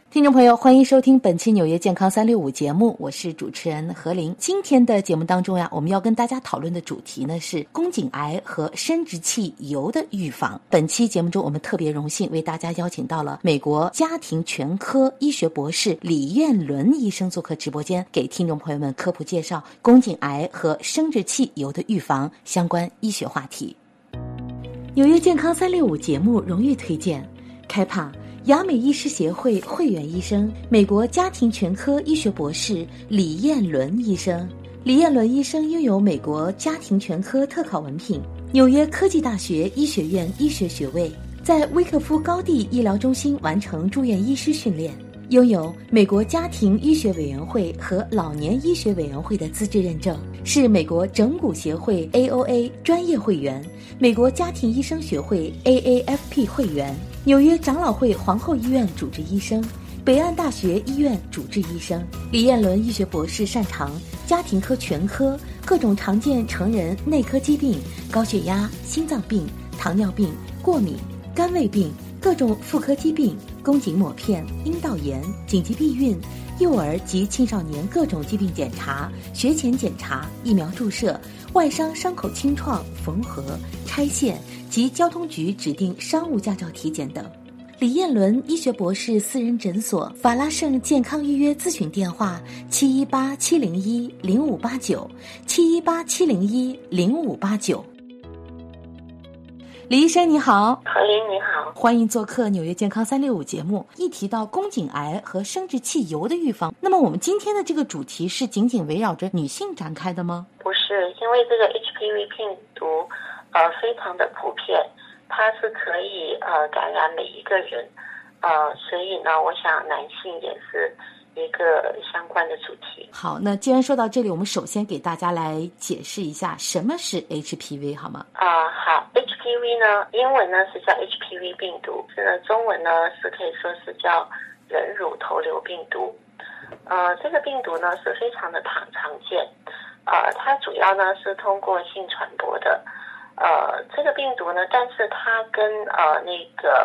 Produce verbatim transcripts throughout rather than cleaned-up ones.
听众朋友，欢迎收听本期纽约健康三六五节目，我是主持人何琳。今天的节目当中呀，我们要跟大家讨论的主题呢是宫颈癌和生殖器疣的预防。本期节目中，我们特别荣幸为大家邀请到了美国家庭全科医学博士李彦伦医生做客直播间，给听众朋友们科普介绍宫颈癌和生殖器疣的预防相关医学话题。纽约健康三六五节目荣誉推荐开帕雅美医师协会会员医生，美国家庭全科医学博士李彦伦医生。李彦伦医生拥有美国家庭全科特考文凭，纽约科技大学医学院医学学位，在威克夫高地医疗中心完成住院医师训练，拥有美国家庭医学委员会和老年医学委员会的资质认证，是美国整骨协会 A O A 专业会员，美国家庭医生学会 A A F P 会员，纽约长老会皇后医院主治医生，北岸大学医院主治医生。李彦伦医学博士擅长家庭科全科，各种常见成人内科疾病，高血压、心脏病、糖尿病、过敏、肝胃病，各种妇科疾病，宫颈抹片、阴道炎、紧急避孕，幼儿及青少年各种疾病检查、学前检查、疫苗注射、外伤伤口清创、缝合、拆线及交通局指定商务驾照体检等。李彦伦医学博士私人诊所法拉盛健康预约咨询电话七一八七零一零五八九七一八七零一零五八九。李医生你好。 何琳你好， 欢迎做客纽约健康三六五节目。一提到宫颈癌和生殖器疣的预防，那么我们今天的这个主题是仅仅围绕着女性展开的吗？ 不是，因为这个 H P V 病毒呃非常的普遍，它是可以呃感染每一个人，呃所以呢我想男性也是一个相关的主题。 好，那既然说到这里，我们首先给大家来解释一下什么是 H P V 好吗？ 啊、呃、好 H P V 呢英文呢是叫 H P V 病毒，是呢中文呢是可以说是叫人乳头瘤病毒。呃这个病毒呢是非常的常常见，呃它主要呢是通过性传播的。呃这个病毒呢，但是它跟呃那个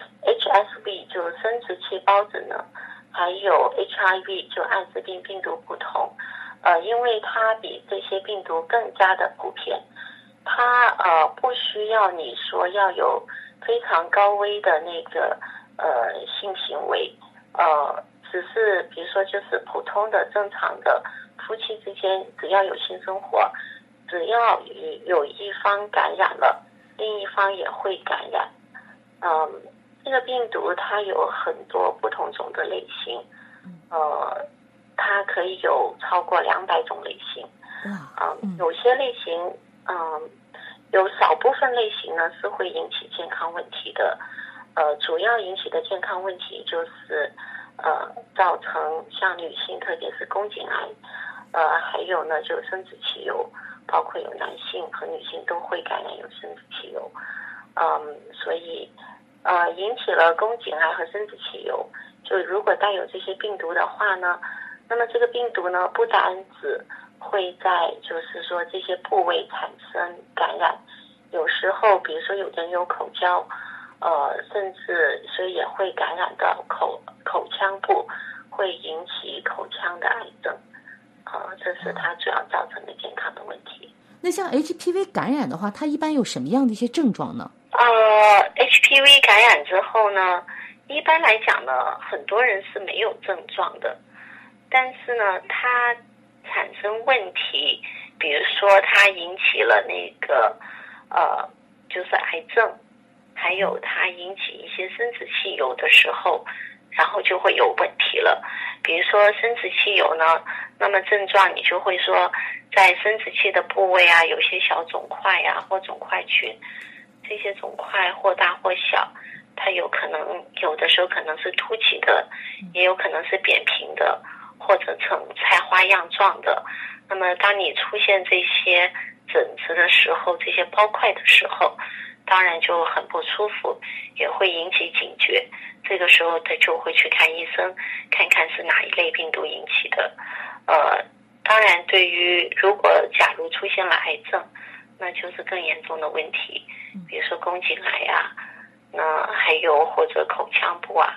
H S V 就生殖器孢子呢还有 H I V 就艾滋病病毒不同，呃，因为它比这些病毒更加的普遍，它呃不需要你说要有非常高危的那个呃性行为，呃，只是比如说就是普通的正常的夫妻之间，只要有性生活，只要有一方感染了，另一方也会感染，嗯。这个病毒它有很多不同种的类型，呃，它可以有超过两百种类型，啊、嗯，有些类型，嗯，有少部分类型呢是会引起健康问题的，呃，主要引起的健康问题就是，呃，造成像女性，特别是宫颈癌，呃，还有呢就生殖器疣，包括有男性和女性都会感染有生殖器疣，嗯，所以。呃，引起了宫颈癌和生殖器疣，就如果带有这些病毒的话呢，那么这个病毒呢，不单只会在就是说这些部位产生感染，有时候比如说有人有口交，呃，甚至所以也会感染到口口腔部，会引起口腔的癌症，呃，这是它主要造成的健康的问题。 那像 H P V 感染的话，它一般有什么样的一些症状呢？ 呃 ，H P V 感染之后呢，一般来讲呢，很多人是没有症状的，但是呢，它产生问题，比如说它引起了那个呃，就是癌症，还有它引起一些生殖器疣的时候，然后就会有问题了。比如说生殖器疣呢，那么症状你就会说，在生殖器的部位啊，有些小肿块啊，或肿块群。这些肿块或大或小，它有可能有的时候可能是凸起的，也有可能是扁平的，或者呈菜花样状的。那么当你出现这些疹子的时候，这些包块的时候，当然就很不舒服，也会引起警觉。这个时候他就会去看医生，看看是哪一类病毒引起的。呃，当然对于如果假如出现了癌症，那就是更严重的问题，比如说宫颈癌啊，那还有或者口腔部啊，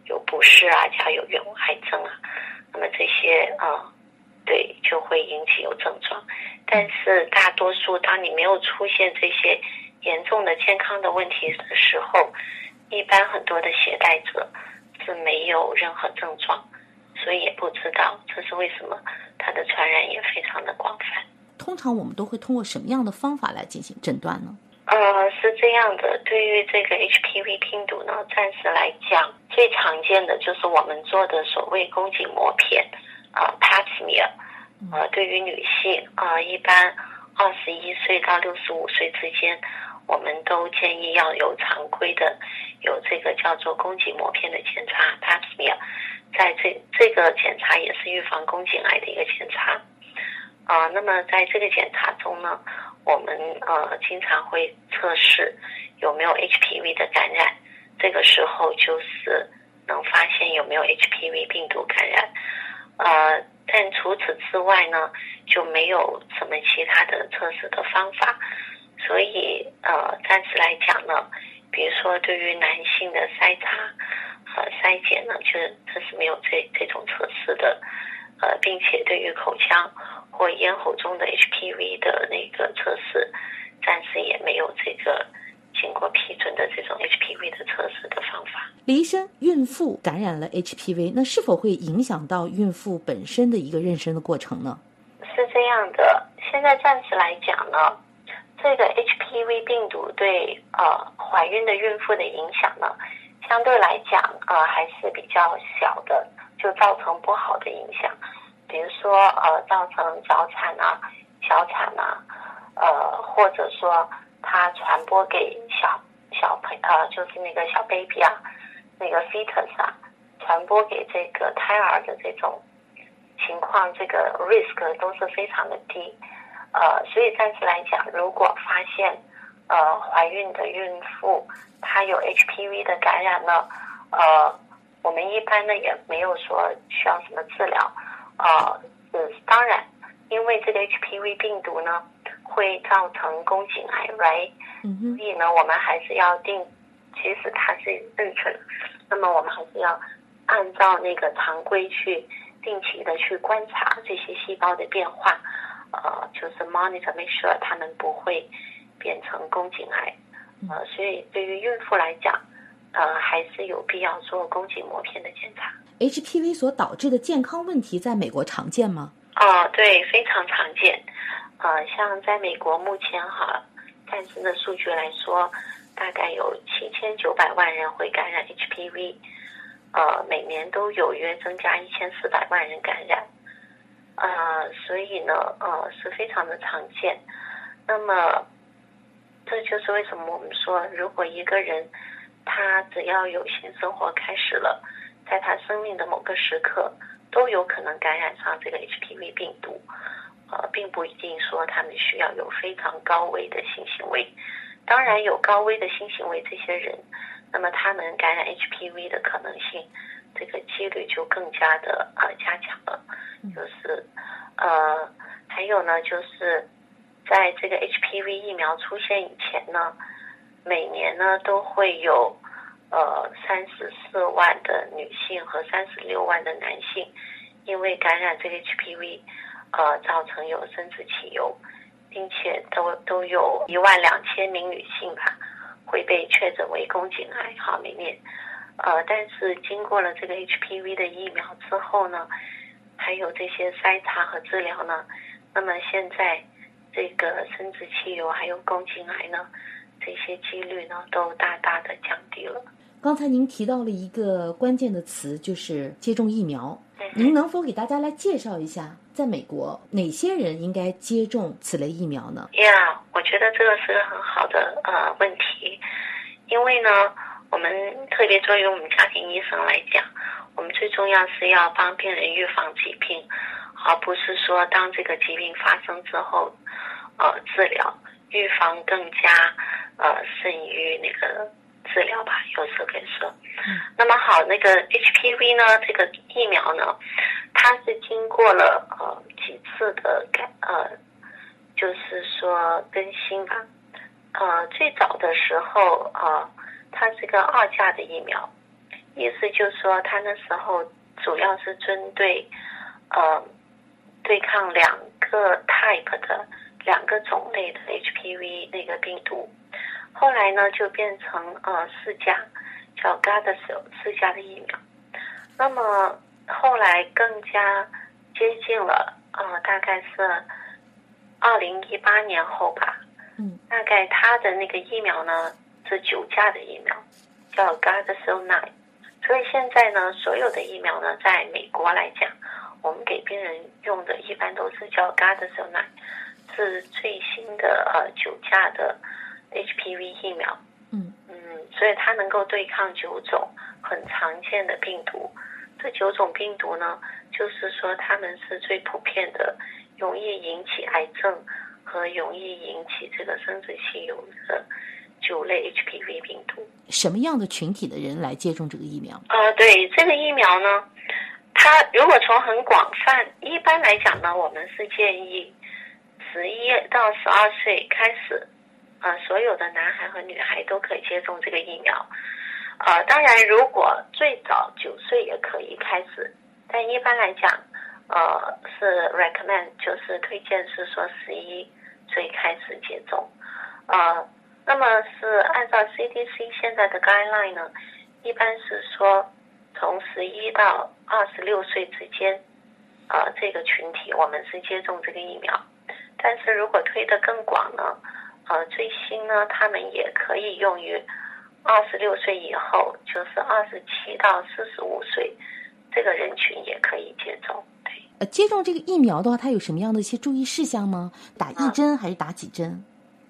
有不适啊，家有原癌症啊，那么这些呃，对就会引起有症状。但是大多数当你没有出现这些严重的健康的问题的时候，一般很多的携带者是没有任何症状，所以也不知道，这是为什么它的传染也非常的广泛。 通常我们都会通过什么样的方法来进行诊断呢？ 呃，是这样的，对于这个 H P V 病毒呢，暂时来讲，最常见的就是我们做的所谓宫颈膜片，呃 Pap smear， 呃，对于女性，呃，一般二十一岁到六十五岁之间，我们都建议要有常规的，有这个叫做宫颈膜片的检查 Pap smear， 在这这个检查也是预防宫颈癌的一个检查。啊、呃，那么在这个检查中呢，我们呃经常会测试有没有 H P V 的感染，这个时候就是能发现有没有 H P V 病毒感染。呃，但除此之外呢，就没有什么其他的测试的方法。所以呃，暂时来讲呢，比如说对于男性的筛查和筛检呢，就是这是没有这这种测试的。呃，并且对于口腔或咽喉中的 H P V 的那个测试，暂时也没有这个经过批准的这种 H P V 的测试的方法。 李医生，孕妇感染了 H P V， 那是否会影响到孕妇本身的一个妊娠的过程呢？ 是这样的，现在暂时来讲呢，这个 H P V 病毒对呃怀孕的孕妇的影响呢，相对来讲呃还是比较小的，就造成不好的影响，比如说呃造成早产啊、小产啊，呃或者说它传播给小小朋呃就是那个小 baby 啊，那个 fetus 啊，传播给这个胎儿的这种情况，这个 risk 都是非常的低。呃，所以暂时来讲，如果发现呃怀孕的孕妇她有 H P V 的感染呢，呃。我们一般呢也没有说需要什么治疗，呃，嗯，当然，因为这个 H P V 病毒呢会造成宫颈癌 ，right？ 嗯， 所以呢，我们还是要定，即使它是妊娠，那么我们还是要按照那个常规去定期的去观察这些细胞的变化，呃，就是 monitor make sure 它们不会变成宫颈癌，呃，所以对于孕妇来讲。呃，还是有必要做宫颈膜片的检查。 H P V 所导致的健康问题在美国常见吗？ 啊、呃，对，非常常见。呃，像在美国目前哈，暂时的数据来说，大概有七千九百万人会感染 H P V， 呃，每年都有约增加一千四百万人感染。呃，所以呢，呃，是非常的常见。那么，这就是为什么我们说，如果一个人他只要有性生活开始了，在他生命的某个时刻都有可能感染上这个 H P V 病毒，呃，并不一定说他们需要有非常高危的性行为。当然有高危的性行为这些人，那么他们感染 H P V 的可能性，这个几率就更加的呃加强了。就是呃，还有呢，就是在这个 H P V 疫苗出现以前呢，每年呢都会有呃三十四万的女性和三十六万的男性因为感染这个 H P V 呃造成有生殖器疣，并且都都有一万两千名女性吧会被确诊为宫颈癌哈每年。呃但是经过了这个 H P V 的疫苗之后呢，还有这些筛查和治疗呢，那么现在这个生殖器疣还有宫颈癌呢，这些几率呢都大大的降低了。 刚才您提到了一个关键的词，就是接种疫苗。您能否给大家来介绍一下，在美国哪些人应该接种此类疫苗呢？ 呀、yeah, 我觉得这个是个很好的呃问题，因为呢，我们特别作为我们家庭医生来讲，我们最重要是要帮病人预防疾病，而不是说当这个疾病发生之后，呃，治疗。预防更加呃胜于那个治疗吧，有时候可以说。嗯、那么好，那个 H P V 呢，这个疫苗呢，它是经过了呃几次的改呃，就是说更新吧。呃，最早的时候呃，它是个二价的疫苗， 意思就是说，它那时候主要是针对呃对抗两个 type 的两个种类的 H P V 那个病毒，后来呢就变成呃四价叫 Gardasil 四价的疫苗。那么后来更加接近了呃大概是二零一八年后吧， 嗯， 大概它的那个疫苗呢是九价的疫苗，叫 Gardasil 九。所以现在呢，所有的疫苗呢，在美国来讲，我们给病人用的一般都是叫 Gardasil 九，是最新的呃九价的 H P V 疫苗。 嗯嗯，所以它能够对抗九种很常见的病毒。这九种病毒呢，就是说它们是最普遍的，容易引起癌症和容易引起这个生殖器瘤的九类 H P V 病毒。 什么样的群体的人来接种这个疫苗？ 呃，对，这个疫苗呢，它如果从很广泛，一般来讲呢，我们是建议十一到十二岁开始，呃，所有的男孩和女孩都可以接种这个疫苗。呃，当然，如果最早九岁也可以开始，但一般来讲，呃，是 recommend 就是推荐是说十一岁开始接种。呃，那么是按照 C D C 现在的 guideline 呢，一般是说从十一到二十六岁之间，呃，这个群体我们是接种这个疫苗。但是如果推得更广呢，呃，最新呢，他们也可以用于二十六岁以后，就是二十七到四十五岁，这个人群也可以接种。对， 呃，接种这个疫苗的话，它有什么样的一些注意事项吗？打一针还是打几针？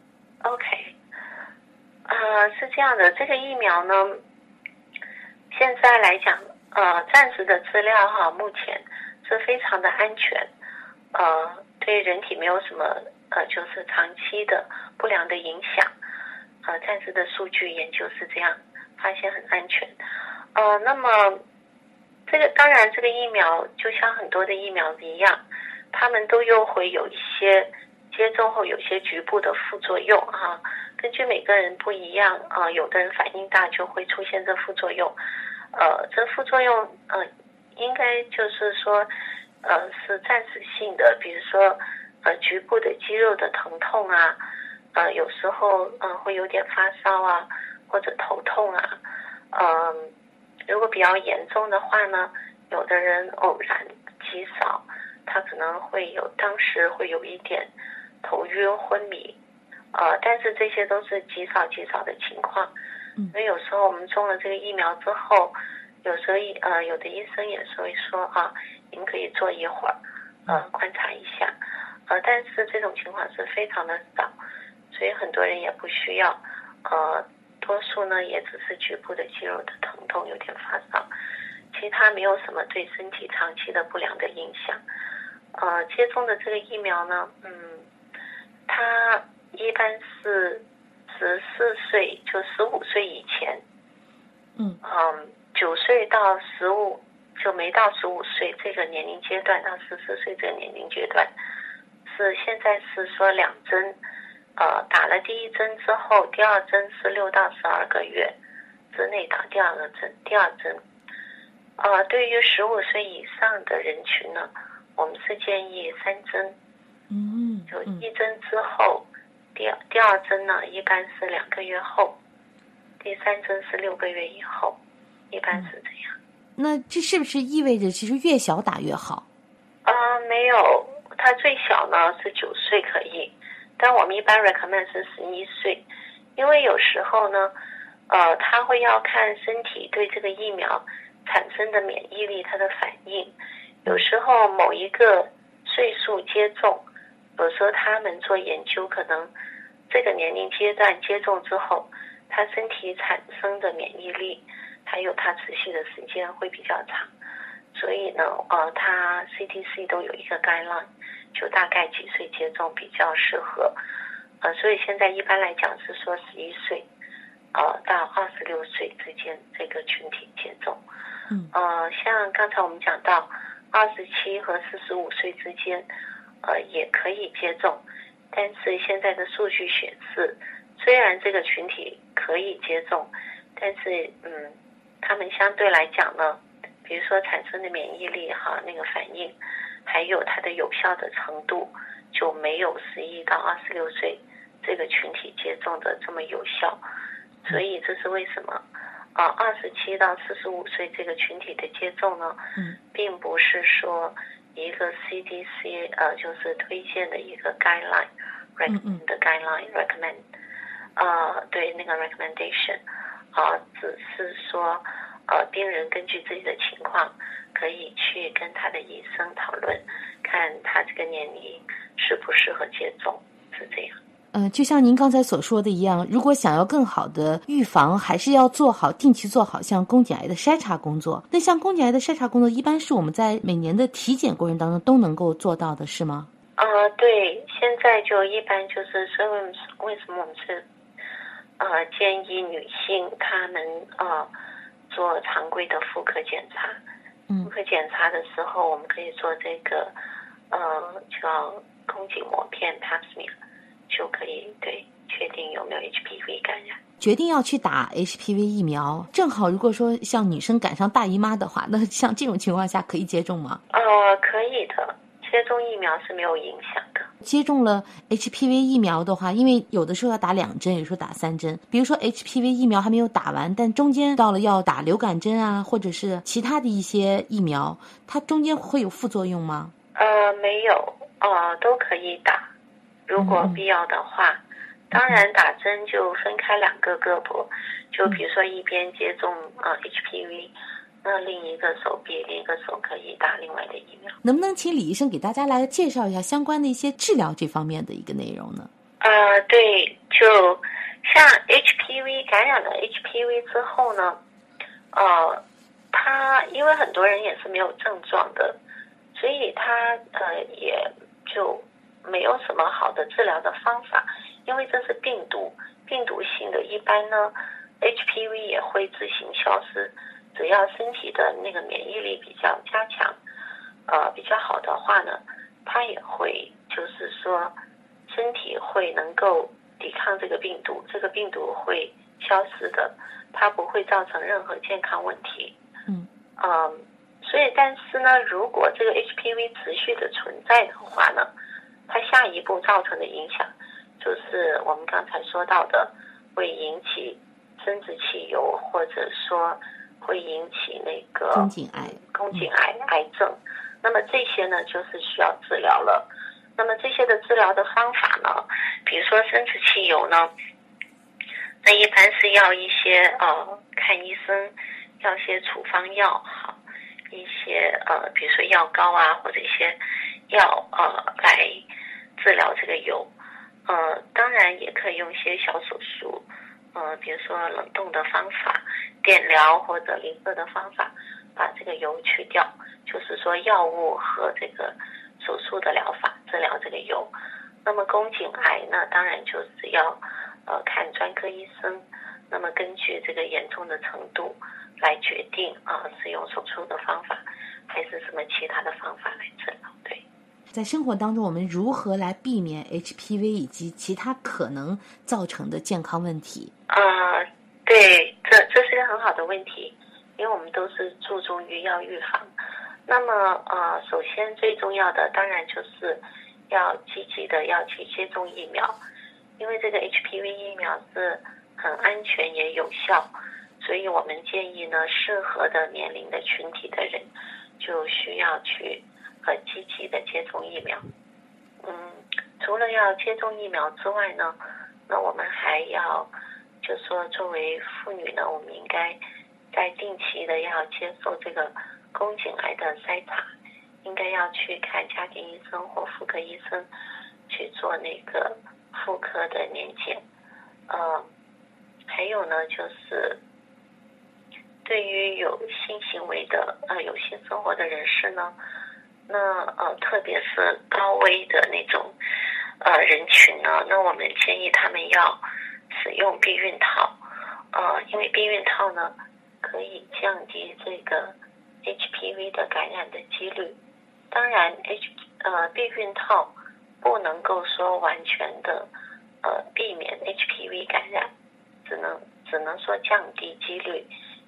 OK， 呃，是这样的，这个疫苗呢，现在来讲，呃，暂时的资料哈，目前是非常的安全，呃，对人体没有什么呃，就是长期的不良的影响。呃，暂时的数据研究是这样，发现很安全。呃，那么这个当然，这个疫苗就像很多的疫苗一样，他们都又会有一些接种后有些局部的副作用啊。根据每个人不一样啊、呃，有的人反应大就会出现这副作用。呃，这副作用呃，应该就是说呃是暂时性的，比如说呃局部的肌肉的疼痛啊。呃，有时候嗯、呃、会有点发烧啊，或者头痛啊，嗯、呃，如果比较严重的话呢，有的人偶然极少，他可能会有当时会有一点头晕昏迷，呃，但是这些都是极少极少的情况。所以有时候我们中了这个疫苗之后，有时候呃有的医生也是会说啊，您可以坐一会儿，呃，观察一下，呃，但是这种情况是非常的少。所以很多人也不需要，呃，多数呢也只是局部的肌肉的疼痛，有点发烧，其他没有什么对身体长期的不良的影响。呃，接种的这个疫苗呢，嗯，它一般是十四岁，就十五岁以前， 嗯嗯，九岁到十五就没到十五岁这个年龄阶段到十四岁这个年龄阶段，是现在是说两针。呃，打了第一针之后，第二针是六到十二个月之内打第二个针，第二针。呃，对于十五岁以上的人群呢，我们是建议三针。 嗯， 就一针之后，第二第二针呢，一般是两个月后，第三针是六个月以后，一般是这样。 那这是不是意味着其实越小打越好？ 呃，没有，它最小呢是九岁可以。但我们一般 recommend 是十一岁，因为有时候呢，呃，他会要看身体对这个疫苗产生的免疫力，它的反应。有时候某一个岁数接种，有时候他们做研究，可能这个年龄阶段接种之后，他身体产生的免疫力还有它持续的时间会比较长。所以呢，呃，它 C D C 都有一个 guideline。就大概几岁接种比较适合，呃，所以现在一般来讲是说十一岁，呃，到二十六岁之间这个群体接种。 嗯， 呃，像刚才我们讲到二十七和四十五岁之间，呃，也可以接种，但是现在的数据显示，虽然这个群体可以接种，但是嗯， 他们相对来讲呢，比如说产生的免疫力哈，那个反应，还有它的有效的程度，就没有十一到二十六岁这个群体接种的这么有效。所以这是为什么啊？二十七到四十五岁这个群体的接种呢， 嗯， 并不是说一个 C D C 呃就是推荐的一个 guideline， recommend 的 guideline recommend， 呃对那个 recommendation， 啊、呃、只是说呃病人根据自己的情况可以去跟他的医生讨论，看他这个年龄适不适合接种，是这样。 呃，就像您刚才所说的一样，如果想要更好的预防，还是要做好定期做好像宫颈癌的筛查工作。那像宫颈癌的筛查工作，一般是我们在每年的体检过程当中都能够做到的，是吗？ 呃，对，现在就一般就是，所以为什么我们是呃建议女性她们呃做常规的妇科检查。 嗯， 妇科检查的时候，我们可以做这个呃叫宫颈膜片 Pap smear。就可以对确定有没有 H P V 感染。 决定要去打 H P V 疫苗，正好如果说像女生赶上大姨妈的话，那像这种情况下可以接种吗？ 呃，可以的，接种疫苗是没有影响的。 接种了 H P V 疫苗的话，因为有的时候要打两针，有时候打三针。比如说 H P V 疫苗还没有打完，但中间到了要打流感针啊，或者是其他的一些疫苗，它中间会有副作用吗？ 呃，没有，呃，都可以打。如果必要的话，嗯、当然打针就分开两个胳膊，就比如说一边接种呃 H P V， 那另一个手臂另一个手可以打另外的疫苗。 能不能请李医生给大家来介绍一下相关的一些治疗这方面的一个内容呢？ 呃，对，就像 H P V 感染了 H P V 之后呢，呃，他因为很多人也是没有症状的，所以他呃也就没有什么好的治疗的方法，因为这是病毒，病毒性的，一般呢 H P V 也会自行消失，只要身体的那个免疫力比较加强，呃比较好的话呢，它也会就是说身体会能够抵抗这个病毒，这个病毒会消失的，它不会造成任何健康问题。 嗯， 嗯，所以但是呢，如果这个 H P V 持续的存在的话呢，它下一步造成的影响就是我们刚才说到的，会引起生殖器瘤，或者说会引起那个宫颈癌、 宫颈癌癌症。那么这些呢，就是需要治疗了。那么这些的治疗的方法呢，比如说生殖器瘤呢，那一般是要一些呃看医生，要一些处方药，好，一些呃比如说药膏啊，或者一些药呃来治疗这个疣，呃，当然也可以用一些小手术，呃，比如说冷冻的方法、电疗或者淋射的方法，把这个疣去掉。就是说药物和这个手术的疗法治疗这个疣。那么宫颈癌呢，当然就是要呃看专科医生，那么根据这个严重的程度来决定啊、呃、是用手术的方法还是什么其他的方法来治疗。对。 在生活当中，我们如何来避免 H P V 以及其他可能造成的健康问题？ 呃，对，这这是一个很好的问题，因为我们都是注重于要预防。那么呃，首先最重要的当然就是要积极的要去接种疫苗，因为这个 H P V 疫苗是很安全也有效，所以我们建议呢，适合的年龄的群体的人就需要去呃积极的接种疫苗。嗯，除了要接种疫苗之外呢，那我们还要就说作为妇女呢，我们应该在定期的要接受这个宫颈癌的筛查，应该要去看家庭医生或妇科医生去做那个妇科的年检。呃，还有呢，就是对于有性行为的呃有性生活的人士呢，那呃特别是高危的那种呃人群呢，那我们建议他们要使用避孕套，呃，因为避孕套呢可以降低这个 H P V 的感染的几率。当然 H 呃避孕套不能够说完全的呃避免 H P V 感染，只能只能说降低几率，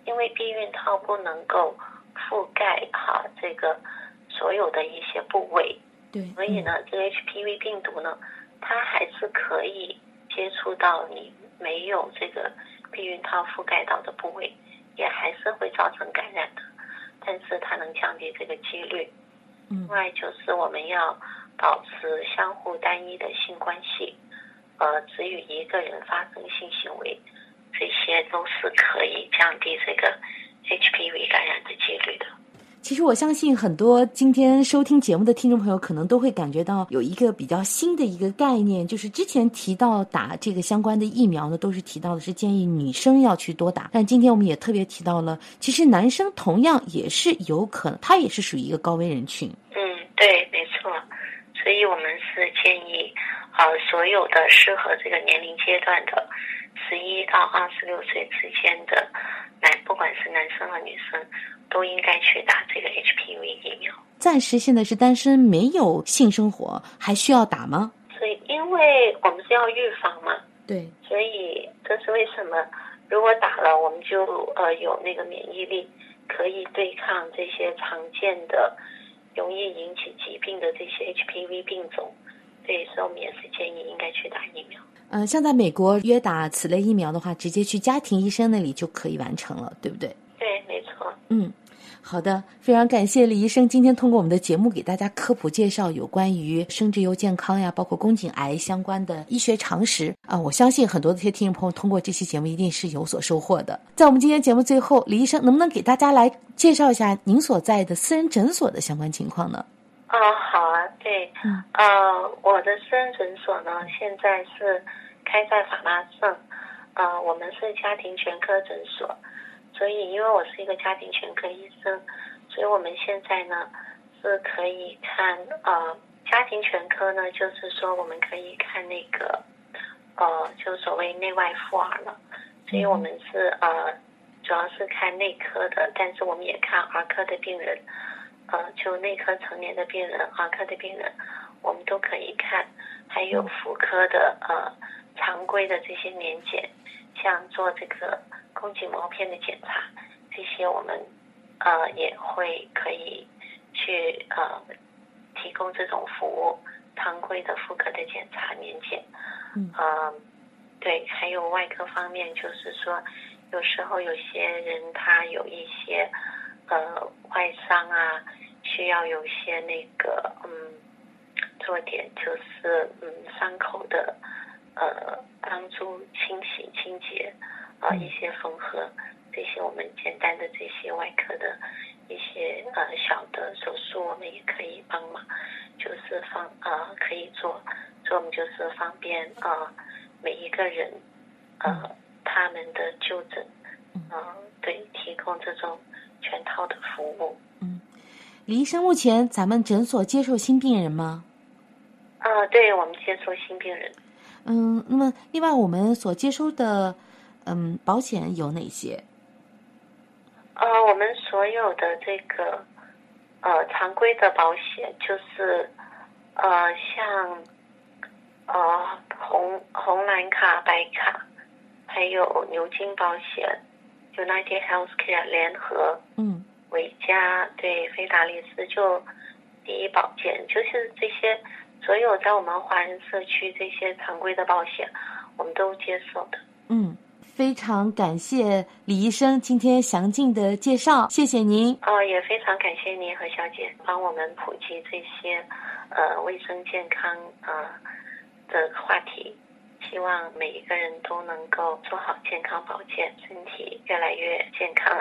因为避孕套不能够覆盖哈这个所有的一些部位， 对， 所以呢，这个 H P V 病毒呢，它还是可以接触到你没有这个避孕套覆盖到的部位，也还是会造成感染的，但是它能降低这个几率。另外就是我们要保持相互单一的性关系，呃，只与一个人发生性行为，这些都是可以降低这个 H P V 感染的几率的。 其实我相信很多今天收听节目的听众朋友可能都会感觉到有一个比较新的一个概念，就是之前提到打这个相关的疫苗呢，都是提到的是建议女生要去多打，但今天我们也特别提到了，其实男生同样也是有可能，他也是属于一个高危人群。 嗯，对，没错。所以我们是建议呃所有的适合这个年龄阶段的十一到二十六岁之间的男，不管是男生和女生，都应该去打这个 H P V 疫苗。 暂时现在是单身，没有性生活，还需要打吗？ 所以因为我们是要预防嘛， 对， 所以这是为什么如果打了我们就呃有那个免疫力，可以对抗这些常见的容易引起疾病的这些 H P V 病种，所以说我们也是建议应该去打疫苗。 呃，像在美国约打此类疫苗的话，直接去家庭医生那里就可以完成了，对不对？ 对，没错。 嗯，好的，非常感谢李医生今天通过我们的节目给大家科普介绍有关于生殖优健康呀，包括宫颈癌相关的医学常识啊、呃，我相信很多的这些听众朋友通过这期节目一定是有所收获的。在我们今天节目最后，李医生能不能给大家来介绍一下您所在的私人诊所的相关情况呢？ 哦，好啊，对，嗯，呃，我的私人诊所呢，现在是开在法拉盛，呃，我们是家庭全科诊所，所以因为我是一个家庭全科医生，所以我们现在呢是可以看呃家庭全科呢，就是说我们可以看那个呃就所谓内外妇儿了，所以我们是呃主要是看内科的，但是我们也看儿科的病人。呃，就内科成年的病人、儿科的病人，我们都可以看，还有妇科的呃常规的这些年检，像做这个宫颈膜片的检查，这些我们呃也会可以去呃提供这种服务，常规的妇科的检查年检，嗯、呃，对，还有外科方面，就是说有时候有些人他有一些呃外伤啊。需要有些那个嗯，做点就是嗯伤口的呃帮助清洗清洁啊、呃、一些缝合，这些我们简单的这些外科的一些呃小的手术我们也可以帮忙，就是方呃可以做，所以我们就是方便呃每一个人呃他们的就诊，嗯、呃、对，提供这种全套的服务。 嗯。李医生，目前咱们诊所接受新病人吗？ 呃，对，我们接受新病人。 嗯，那么另外我们所接收的嗯保险有哪些？ 呃，我们所有的这个呃常规的保险就是呃像呃红红蓝卡、白卡，还有牛津保险、United Healthcare 联合，嗯。维嘉，对，菲达利斯，就第一保健，就是这些所有在我们华人社区这些常规的保险我们都接受的。 嗯，非常感谢李医生今天详尽的介绍，谢谢您。 哦，也非常感谢您何小姐帮我们普及这些呃卫生健康呃的话题，希望每一个人都能够做好健康保健，身体越来越健康。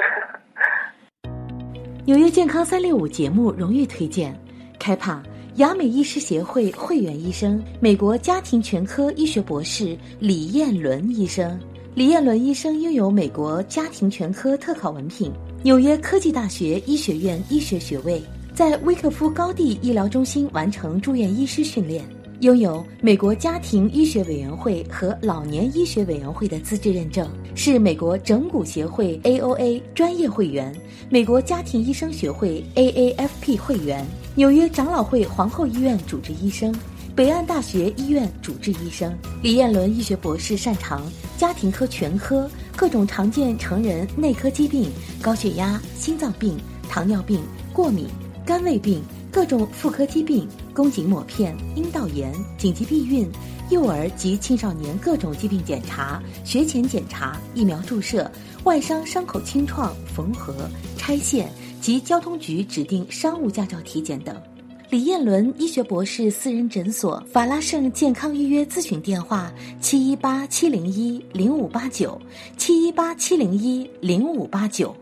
纽约健康三六五节目荣誉推荐开帕雅美医师协会会员医生，美国家庭全科医学博士李彦伦医生。李彦伦医生拥有美国家庭全科特考文凭，纽约科技大学医学院医学学位，在威克夫高地医疗中心完成住院医师训练，拥有美国家庭医学委员会和老年医学委员会的资质认证，是美国整骨协会 A O A 专业会员，美国家庭医生学会 A A F P 会员，纽约长老会皇后医院主治医生，北岸大学医院主治医生。李彦伦医学博士擅长家庭科全科，各种常见成人内科疾病，高血压、心脏病、糖尿病、过敏、肝胃病，各种妇科疾病，宫颈抹片、阴道炎、紧急避孕，幼儿及青少年各种疾病检查、学前检查、疫苗注射、外伤伤口清创、缝合、拆线及交通局指定商务驾照体检等。李彦伦医学博士私人诊所法拉盛健康预约咨询电话：七一八七零一零五八九，七一八七零一零五八九。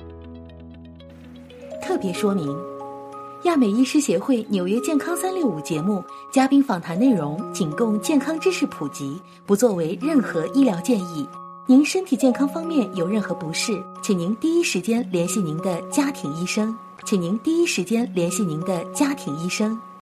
特别说明：亚美医师协会纽约健康三六五节目嘉宾访谈内容仅供健康知识普及，不作为任何医疗建议。您身体健康方面有任何不适，请您第一时间联系您的家庭医生。请您第一时间联系您的家庭医生。